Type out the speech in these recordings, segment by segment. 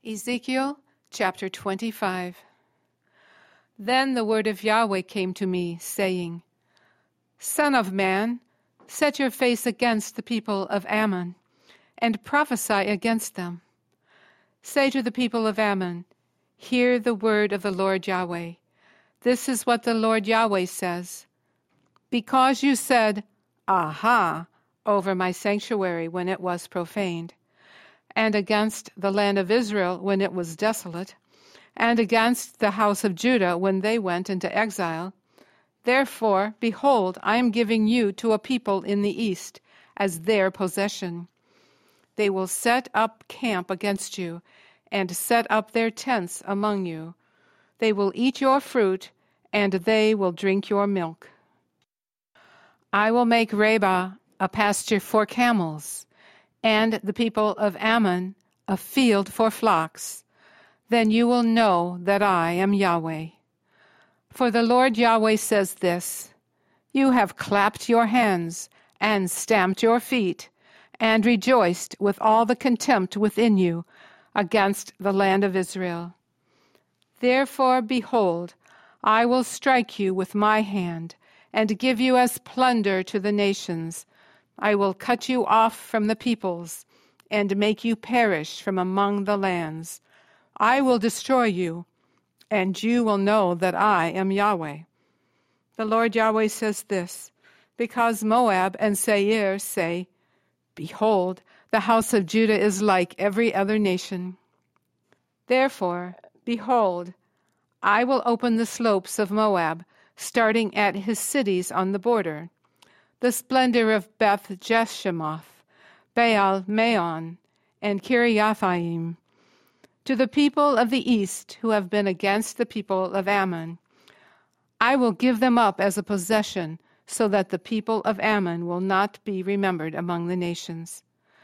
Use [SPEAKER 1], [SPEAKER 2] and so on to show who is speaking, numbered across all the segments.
[SPEAKER 1] Ezekiel chapter 25. Then the word of Yahweh came to me, saying, Son of man, set your face against the people of Ammon, and prophesy against them. Say to the people of Ammon, Hear the word of the Lord Yahweh. This is what the Lord Yahweh says. Because you said, Aha, over my sanctuary when it was profaned, and against the land of Israel when it was desolate, and against the house of Judah when they went into exile. Therefore, behold, I am giving you to a people in the east as their possession. They will set up camp against you, and set up their tents among you. They will eat your fruit, and they will drink your milk. I will make Rabbah a pasture for camels, and the people of Ammon a field for flocks. Then you will know that I am Yahweh. For the Lord Yahweh says this, You have clapped your hands, and stamped your feet, and rejoiced with all the contempt within you against the land of Israel. Therefore, behold, I will strike you with my hand, and give you as plunder to the nations. I will cut you off from the peoples, and make you perish from among the lands. I will destroy you, and you will know that I am Yahweh. The Lord Yahweh says this, because Moab and Seir say, Behold, the house of Judah is like every other nation. Therefore, behold, I will open the slopes of Moab, starting at his cities on the border, the splendor of Beth Jeshimoth, Baal Meon, and Kiriathaim, to the people of the east who have been against the people of Ammon. I will give them up as a possession, so that the people of Ammon will not be remembered among the nations.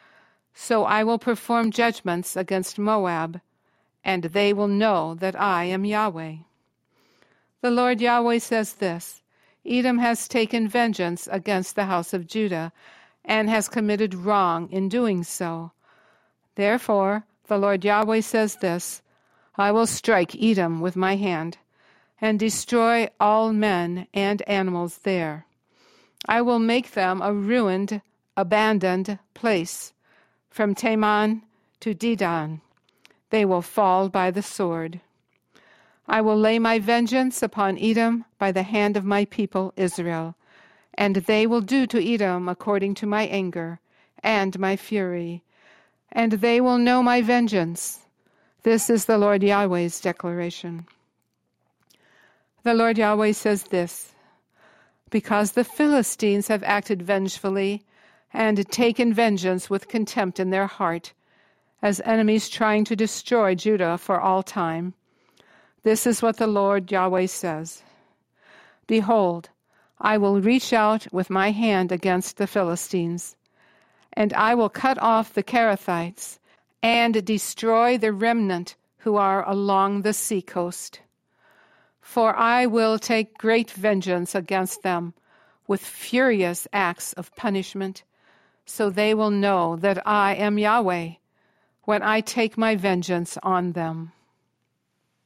[SPEAKER 1] So I will perform judgments against Moab, and they will know that I am Yahweh. The Lord Yahweh says this, Edom has taken vengeance against the house of Judah, and has committed wrong in doing so. Therefore, the Lord Yahweh says this, I will strike Edom with my hand, and destroy all men and animals there. I will make them a ruined, abandoned place, from Teman to Dedan. They will fall by the sword. I will lay my vengeance upon Edom by the hand of my people Israel, and they will do to Edom according to my anger and my fury, and they will know my vengeance. This is the Lord Yahweh's declaration. The Lord Yahweh says this, because the Philistines have acted vengefully and taken vengeance with contempt in their heart, as enemies trying to destroy Judah for all time. This is what the Lord Yahweh says. Behold, I will reach out with my hand against the Philistines, and I will cut off the Kerethites and destroy the remnant who are along the seacoast. For I will take great vengeance against them with furious acts of punishment, so they will know that I am Yahweh when I take my vengeance on them.